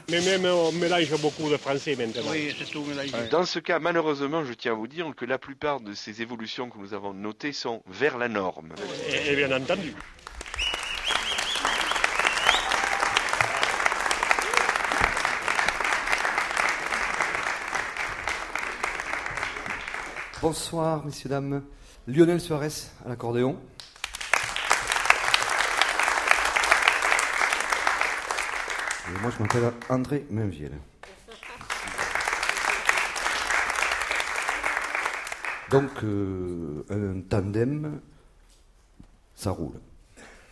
Mais même on mélange beaucoup de français maintenant. Oui, c'est tout mélangé. Dans ce cas, malheureusement, je tiens à vous dire que la plupart de ces évolutions que nous avons notées sont vers la norme. Et bien entendu. Bonsoir, messieurs, dames. Lionel Suarez à l'accordéon. Et moi, je m'appelle André Mainviel. Donc, un tandem, ça roule.